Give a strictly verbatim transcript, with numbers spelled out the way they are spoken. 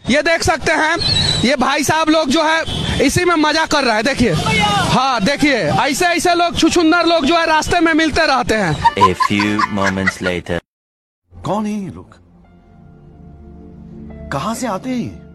ये देख सकते हैं, ये भाई साहब लोग जो है इसी में मजा कर रहा है। देखिए, हाँ देखिए, ऐसे ऐसे लोग छुछुंदर लोग जो है रास्ते में मिलते रहते हैं। A few moments later. कौन है ये लोग? कहां से आते हैं?